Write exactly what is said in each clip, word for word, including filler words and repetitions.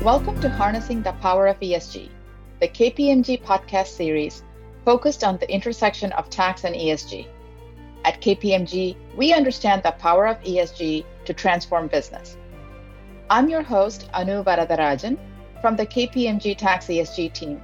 Welcome to Harnessing the Power of E S G, the K P M G podcast series focused on the intersection of tax and E S G. At K P M G, we understand the power of E S G to transform business. I'm your host, Anu Varadarajan, from the K P M G Tax E S G team.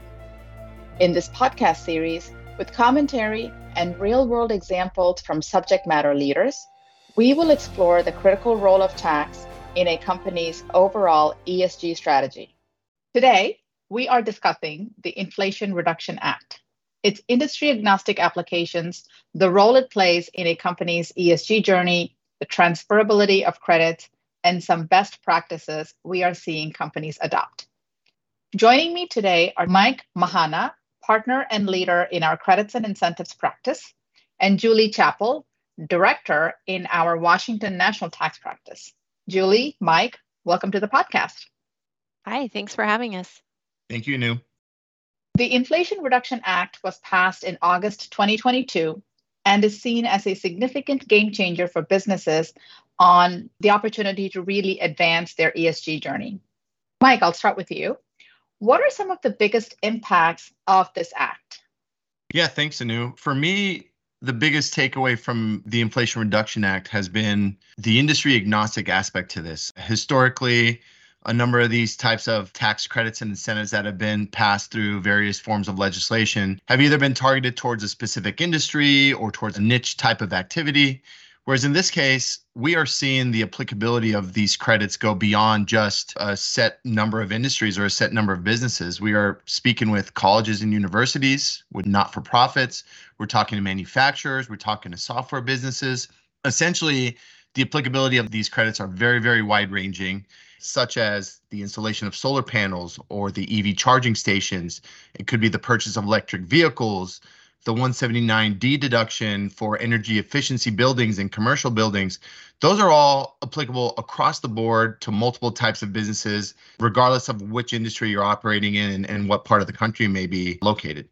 In this podcast series, with commentary and real-world examples from subject matter leaders, we will explore the critical role of tax in a company's overall E S G strategy. Today, we are discussing the Inflation Reduction Act, its industry-agnostic applications, the role it plays in a company's E S G journey, the transferability of credits, and some best practices we are seeing companies adopt. Joining me today are Mike Mahana, partner and leader in our credits and incentives practice, and Julie Chappell, director in our Washington National Tax practice. Julie, Mike, welcome to the podcast. Hi, thanks for having us. Thank you, Nu. The Inflation Reduction Act was passed in August twenty twenty-two and is seen as a significant game changer for businesses on the opportunity to really advance their E S G journey. Mike, I'll start with you. What are some of the biggest impacts of this act? Yeah, thanks, Anu. For me, the biggest takeaway from the Inflation Reduction Act has been the industry agnostic aspect to this. Historically, a number of these types of tax credits and incentives that have been passed through various forms of legislation have either been targeted towards a specific industry or towards a niche type of activity. Whereas in this case, we are seeing the applicability of these credits go beyond just a set number of industries or a set number of businesses. We are speaking with colleges and universities, with not-for-profits. We're talking to manufacturers. We're talking to software businesses. Essentially, the applicability of these credits are very, very wide-ranging, such as the installation of solar panels or the E V charging stations. It could be the purchase of electric vehicles, the one seventy-nine D deduction for energy efficiency buildings and commercial buildings. Those are all applicable across the board to multiple types of businesses, regardless of which industry you're operating in and, and what part of the country may be located.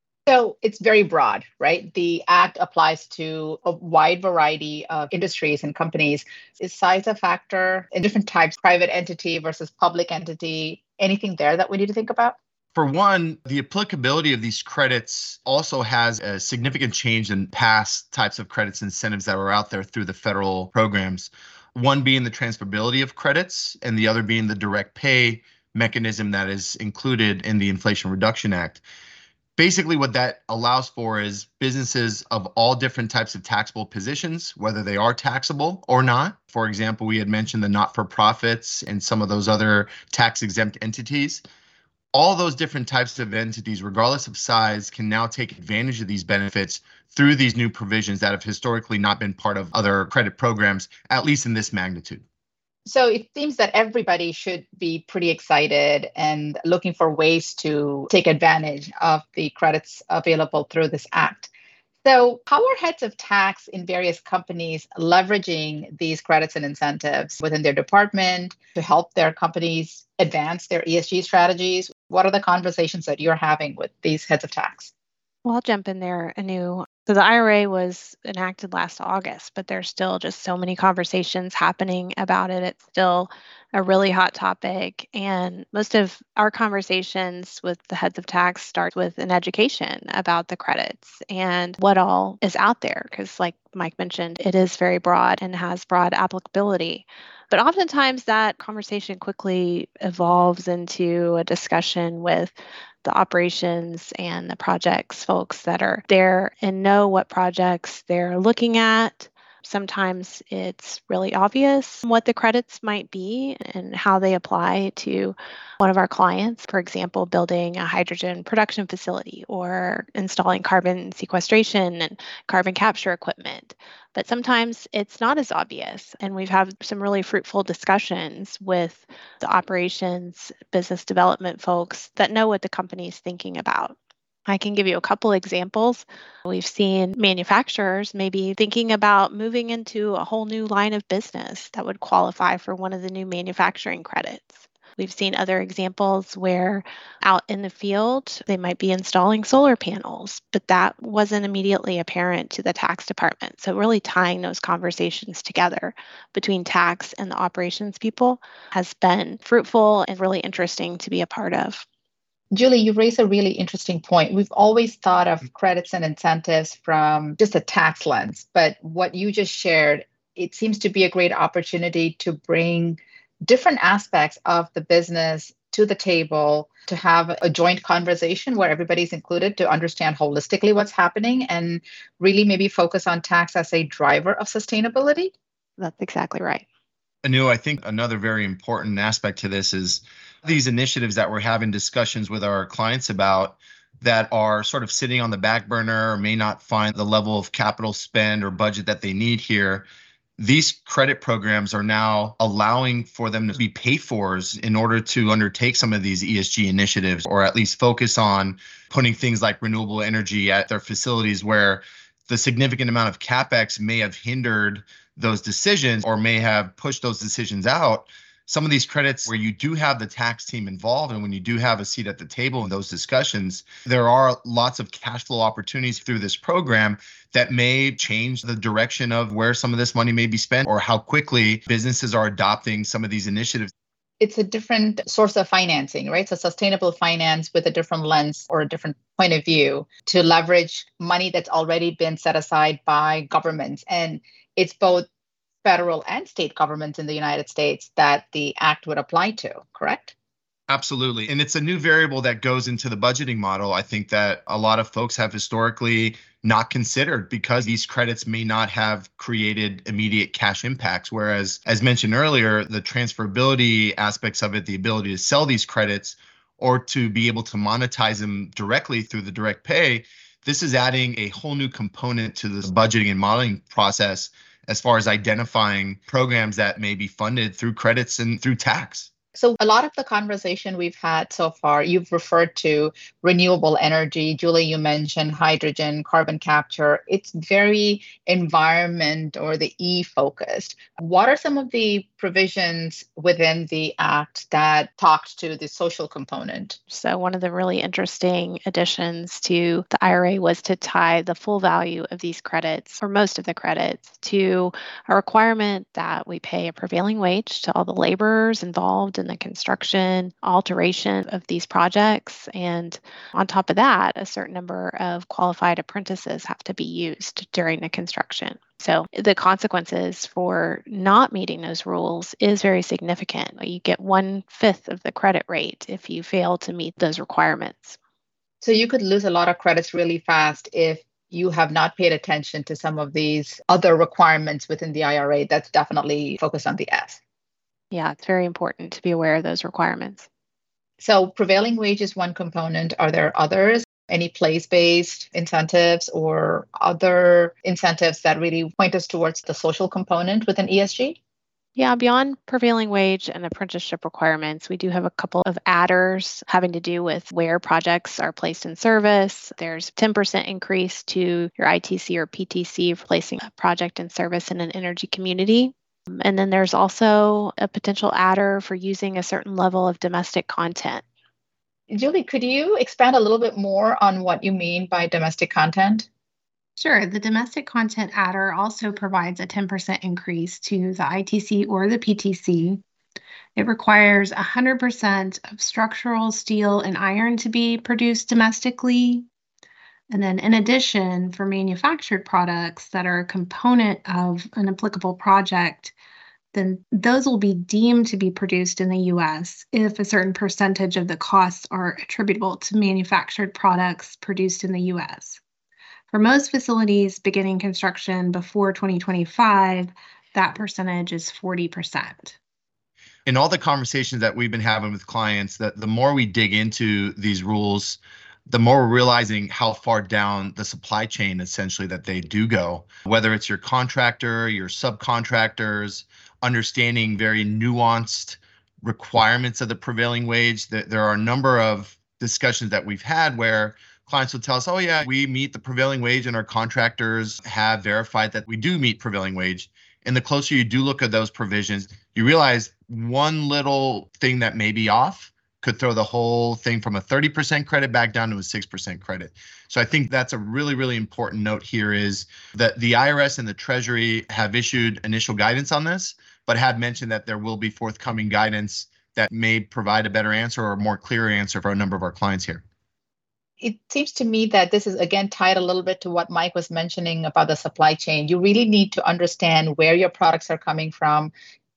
So it's very broad, right? The act applies to a wide variety of industries and companies. Is size a factor in different types, private entity versus public entity? Anything there that we need to think about? For one, the applicability of these credits also has a significant change in past types of credits and incentives that were out there through the federal programs. One being the transferability of credits, and the other being the direct pay mechanism that is included in the Inflation Reduction Act. Basically, what that allows for is businesses of all different types of taxable positions, whether they are taxable or not. For example, we had mentioned the not-for-profits and some of those other tax-exempt entities. All those different types of entities, regardless of size, can now take advantage of these benefits through these new provisions that have historically not been part of other credit programs, at least in this magnitude. So it seems that everybody should be pretty excited and looking for ways to take advantage of the credits available through this act. So how are heads of tax in various companies leveraging these credits and incentives within their department to help their companies advance their E S G strategies? What are the conversations that you're having with these heads of tax? Well, I'll jump in there, Anu. So the I R A was enacted last August, but there's still just so many conversations happening about it. It's still a really hot topic. And most of our conversations with the heads of tax start with an education about the credits and what all is out there. Because like Mike mentioned, it is very broad and has broad applicability. But oftentimes that conversation quickly evolves into a discussion with the operations and the projects folks that are there and know what projects they're looking at. Sometimes it's really obvious what the credits might be and how they apply to one of our clients, for example, building a hydrogen production facility or installing carbon sequestration and carbon capture equipment. But sometimes it's not as obvious. And we've had some really fruitful discussions with the operations, business development folks that know what the company is thinking about. I can give you a couple examples. We've seen manufacturers maybe thinking about moving into a whole new line of business that would qualify for one of the new manufacturing credits. We've seen other examples where out in the field, they might be installing solar panels, but that wasn't immediately apparent to the tax department. So really tying those conversations together between tax and the operations people has been fruitful and really interesting to be a part of. Julie, you raise a really interesting point. We've always thought of credits and incentives from just a tax lens, but what you just shared, it seems to be a great opportunity to bring different aspects of the business to the table, to have a joint conversation where everybody's included to understand holistically what's happening and really maybe focus on tax as a driver of sustainability. That's exactly right. Anu, I think another very important aspect to this is these initiatives that we're having discussions with our clients about that are sort of sitting on the back burner or may not find the level of capital spend or budget that they need here. These credit programs are now allowing for them to be pay-fors in order to undertake some of these E S G initiatives, or at least focus on putting things like renewable energy at their facilities where the significant amount of CapEx may have hindered those decisions or may have pushed those decisions out. Some of these credits where you do have the tax team involved and when you do have a seat at the table in those discussions, there are lots of cash flow opportunities through this program that may change the direction of where some of this money may be spent or how quickly businesses are adopting some of these initiatives. It's a different source of financing, right? So sustainable finance with a different lens or a different point of view to leverage money that's already been set aside by governments. And it's both federal and state governments in the United States that the act would apply to, correct? Absolutely. And it's a new variable that goes into the budgeting model. I think that a lot of folks have historically not considered because these credits may not have created immediate cash impacts. Whereas, as mentioned earlier, the transferability aspects of it, the ability to sell these credits or to be able to monetize them directly through the direct pay, this is adding a whole new component to this budgeting and modeling process as far as identifying programs that may be funded through credits and through tax. So a lot of the conversation we've had so far, you've referred to renewable energy. Julie, you mentioned hydrogen, carbon capture. It's very environment or the E focused. What are some of the provisions within the Act that talks to the social component? So one of the really interesting additions to the I R A was to tie the full value of these credits, or most of the credits, to a requirement that we pay a prevailing wage to all the laborers involved in the construction, alteration of these projects. And on top of that, a certain number of qualified apprentices have to be used during the construction. So the consequences for not meeting those rules is very significant. You get one fifth of the credit rate if you fail to meet those requirements. So you could lose a lot of credits really fast if you have not paid attention to some of these other requirements within the I R A that's definitely focused on the S. Yeah, it's very important to be aware of those requirements. So prevailing wage is one component. Are there others? Any place-based incentives or other incentives that really point us towards the social component within E S G? Yeah, beyond prevailing wage and apprenticeship requirements, we do have a couple of adders having to do with where projects are placed in service. There's ten percent increase to your I T C or P T C for placing a project in service in an energy community. And then there's also a potential adder for using a certain level of domestic content. Julie, could you expand a little bit more on what you mean by domestic content? Sure. The domestic content adder also provides a ten percent increase to the I T C or the P T C. It requires one hundred percent of structural steel and iron to be produced domestically. And then in addition, for manufactured products that are a component of an applicable project, then those will be deemed to be produced in the U S if a certain percentage of the costs are attributable to manufactured products produced in the U S. For most facilities beginning construction before twenty twenty-five, that percentage is forty percent. In all the conversations that we've been having with clients, that the more we dig into these rules, the more we're realizing how far down the supply chain essentially that they do go, whether it's your contractor, your subcontractors, understanding very nuanced requirements of the prevailing wage. There are a number of discussions that we've had where clients will tell us, oh yeah, we meet the prevailing wage and our contractors have verified that we do meet prevailing wage. And the closer you do look at those provisions, you realize one little thing that may be off could throw the whole thing from a thirty percent credit back down to a six percent credit. So I think that's a really, really important note here is that the I R S and the Treasury have issued initial guidance on this, but have mentioned that there will be forthcoming guidance that may provide a better answer or a more clear answer for a number of our clients here. It seems to me that this is, again, tied a little bit to what Mike was mentioning about the supply chain. You really need to understand where your products are coming from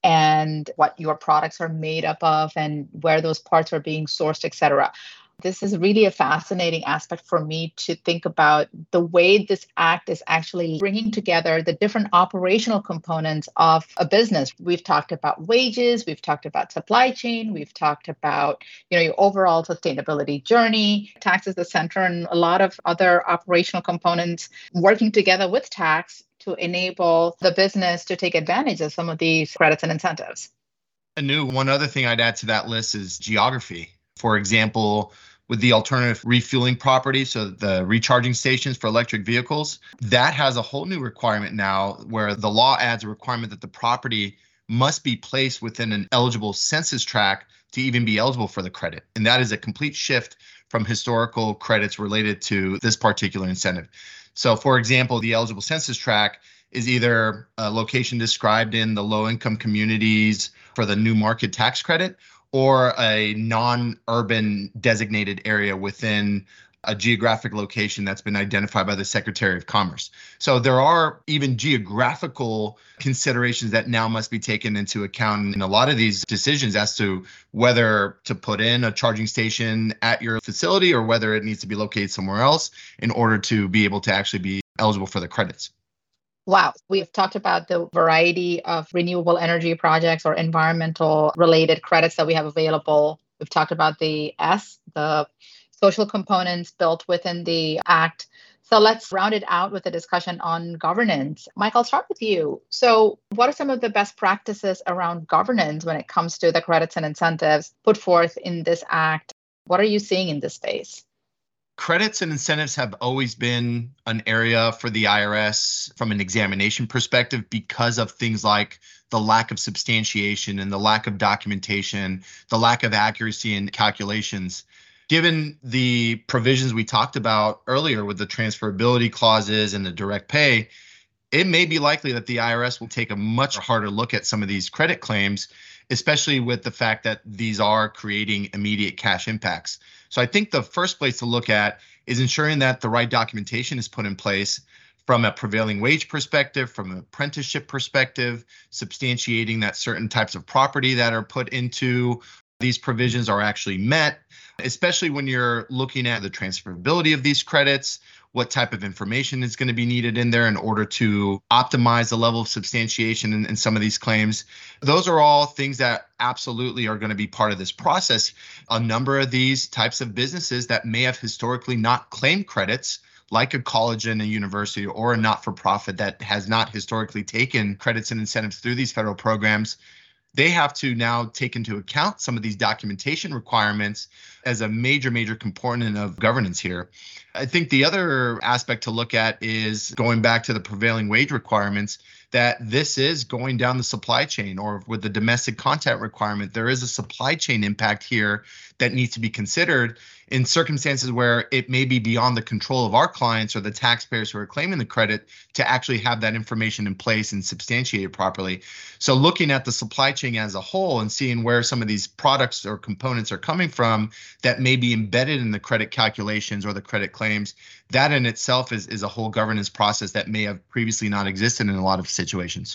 and what your products are made up of and where those parts are being sourced, et cetera. This is really a fascinating aspect for me to think about the way this act is actually bringing together the different operational components of a business. We've talked about wages, we've talked about supply chain, we've talked about, you know, your overall sustainability journey, tax is the center, and a lot of other operational components working together with tax to enable the business to take advantage of some of these credits and incentives. Anu, one other thing I'd add to that list is geography. For example, with the alternative refueling property, so the recharging stations for electric vehicles, that has a whole new requirement now where the law adds a requirement that the property must be placed within an eligible census tract to even be eligible for the credit. And that is a complete shift from historical credits related to this particular incentive. So for example, the eligible census tract is either a location described in the low-income communities for the new market tax credit, or a non-urban designated area within a geographic location that's been identified by the Secretary of Commerce. So there are even geographical considerations that now must be taken into account in a lot of these decisions as to whether to put in a charging station at your facility or whether it needs to be located somewhere else in order to be able to actually be eligible for the credits. Wow. We've talked about the variety of renewable energy projects or environmental related credits that we have available. We've talked about the S, the social components built within the Act. So let's round it out with a discussion on governance. Mike, I'll start with you. So what are some of the best practices around governance when it comes to the credits and incentives put forth in this Act? What are you seeing in this space? Credits and incentives have always been an area for the I R S from an examination perspective because of things like the lack of substantiation and the lack of documentation, the lack of accuracy in calculations. Given the provisions we talked about earlier with the transferability clauses and the direct pay, it may be likely that the I R S will take a much harder look at some of these credit claims, especially with the fact that these are creating immediate cash impacts. So I think the first place to look at is ensuring that the right documentation is put in place from a prevailing wage perspective, from an apprenticeship perspective, substantiating that certain types of property that are put into these provisions are actually met, especially when you're looking at the transferability of these credits, what type of information is going to be needed in there in order to optimize the level of substantiation in, in some of these claims. Those are all things that absolutely are going to be part of this process. A number of these types of businesses that may have historically not claimed credits, like a college and a university or a not-for-profit that has not historically taken credits and incentives through these federal programs, they have to now take into account some of these documentation requirements as a major, major component of governance here. I think the other aspect to look at is going back to the prevailing wage requirements, that this is going down the supply chain, or with the domestic content requirement, there is a supply chain impact here that needs to be considered in circumstances where it may be beyond the control of our clients or the taxpayers who are claiming the credit to actually have that information in place and substantiate it properly. So looking at the supply chain as a whole and seeing where some of these products or components are coming from that may be embedded in the credit calculations or the credit claims, that in itself is, is a whole governance process that may have previously not existed in a lot of situations.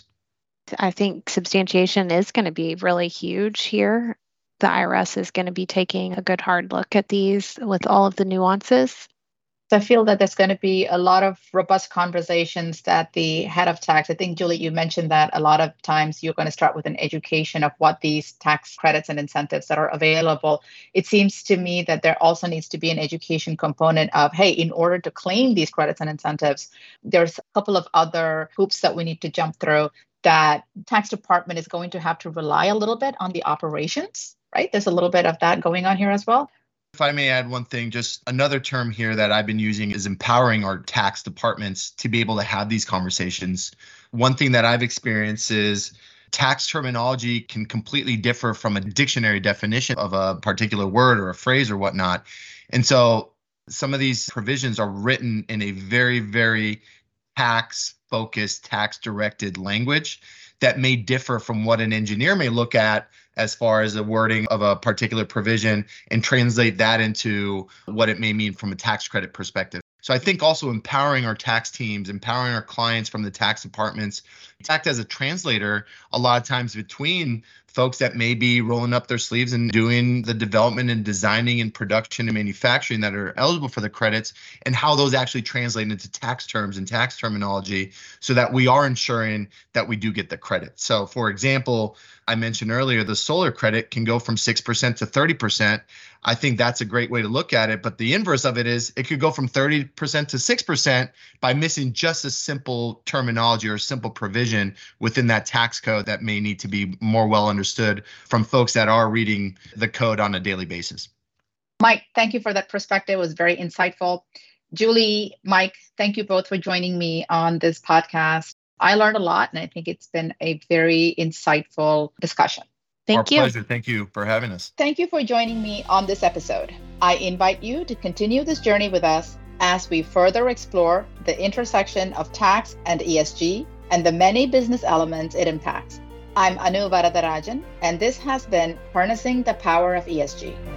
I think substantiation is going to be really huge here. The I R S is going to be taking a good hard look at these with all of the nuances. I feel that there's going to be a lot of robust conversations that the head of tax, I think, Julie, you mentioned that a lot of times you're going to start with an education of what these tax credits and incentives that are available. It seems to me that there also needs to be an education component of, hey, in order to claim these credits and incentives, there's a couple of other hoops that we need to jump through that tax department is going to have to rely a little bit on the operations, right? There's a little bit of that going on here as well. If I may add one thing, just another term here that I've been using is empowering our tax departments to be able to have these conversations. One thing that I've experienced is tax terminology can completely differ from a dictionary definition of a particular word or a phrase or whatnot. And so some of these provisions are written in a very, very tax-focused, tax-directed language that may differ from what an engineer may look at as far as the wording of a particular provision and translate that into what it may mean from a tax credit perspective. So I think also empowering our tax teams, empowering our clients from the tax departments, act as a translator a lot of times between folks that may be rolling up their sleeves and doing the development and designing and production and manufacturing that are eligible for the credits, and how those actually translate into tax terms and tax terminology so that we are ensuring that we do get the credit. So for example, I mentioned earlier, the solar credit can go from six percent to thirty percent. I think that's a great way to look at it. But the inverse of it is it could go from thirty percent to six percent by missing just a simple terminology or a simple provision within that tax code that may need to be more well understood from folks that are reading the code on a daily basis. Mike, thank you for that perspective. It was very insightful. Julie, Mike, thank you both for joining me on this podcast. I learned a lot, and I think it's been a very insightful discussion. Thank Our you. pleasure. Thank you for having us. Thank you for joining me on this episode. I invite you to continue this journey with us as we further explore the intersection of tax and E S G and the many business elements it impacts. I'm Anu Varadarajan, and this has been Harnessing the Power of E S G.